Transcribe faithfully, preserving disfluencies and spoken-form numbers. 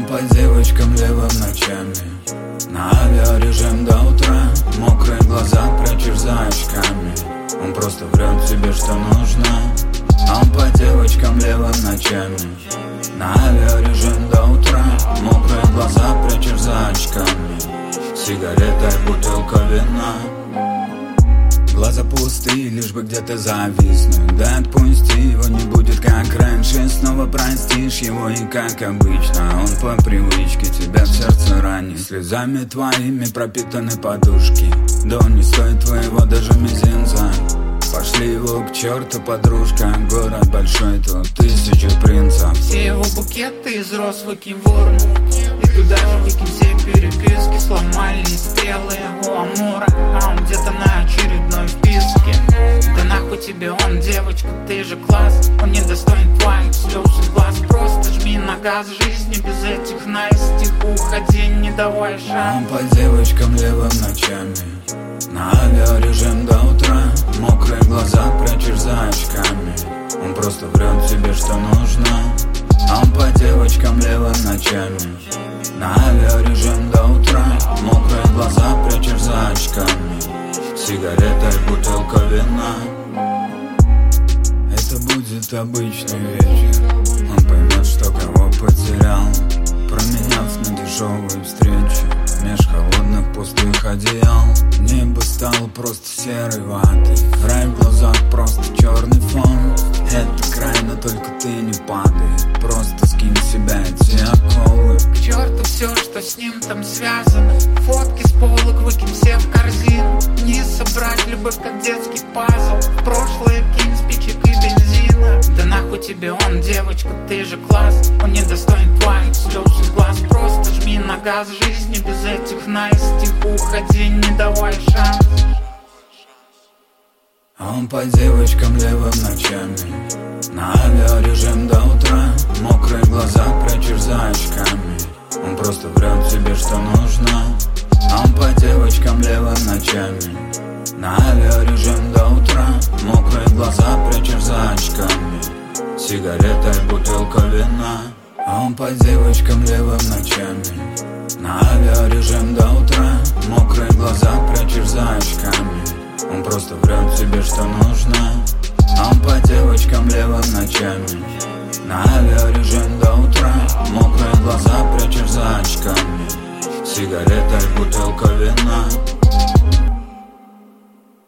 по девочкам левым ночами, на авиарежим до утра. Мокрые глаза прячешь за очками, он просто врет тебе, что нужно. А он по девочкам левым ночами, на авиарежим до утра. Мокрые глаза прячешь за очками, сигарета и бутылка вина. Глаза пустые, лишь бы где-то зависнуть. Да отпусти его, не будет как раньше. Снова простишь его и как обычно он по привычке тебя в сердце ранит. Слезами твоими пропитаны подушки, да он не стоит твоего даже мизинца. Пошли его к черту, подружка, город большой, тут тысячи принцев. Все его букеты из роз выкинь в урну, и туда же выкинь все переписки. Сломали стрелы у Амура, а он где-то на очередной вписке. Да нахуй тебе он, девочка, ты же класс. Он не достоин твоих слез и глаз. Просто жми на газ жизни, без этих наистих уходи, не давай шанс. Он по девочкам левым ночами, на авиарежим до утра. Мокрые глаза прячешь за очками, он просто врет тебе, что нужно. А он по девочкам левым ночами, на авиарежим до утра. Мокрые глаза прячешь за очками, сигарета и бутылка вина. Это будет обычный вечер, он поймет, что кого потерял, променяв на дешевые встречи меж холодных пустых одеял. Небо стало просто серой ватой, рай в глазах просто черный фон. Это край, но только ты не падай, просто скинь с себя эти оковы. К черту все, что с ним там связано. Фотки с полок выкинь все в корзину. Не собрать любовь, как детский пазл. В прошлое кинь спичек и бензина. Да нахуй тебе он, девочка, ты же класс. Он не достоин твоих слез и глаз. Просто жми на газ жизни, без этих наистих уходи, не давай шанс. А он по девочкам левым ночами, на авиарежим до утра. Мокрые глаза прячешь за очками, он просто врет тебе, что нужно. А он по девочкам левым ночами, на авиарежим до утра. Мокрые глаза прячешь за очками, сигарета и бутылка вина. А он по девочкам левым ночами, на авиарежим до утра. Мокрые глаза прячешь за очками, он просто врет тебе, что нужно. А он по девочкам левым ночами, на авиарежим до утра. Мокрые глаза прячешь за очками, сигарета и бутылка вина.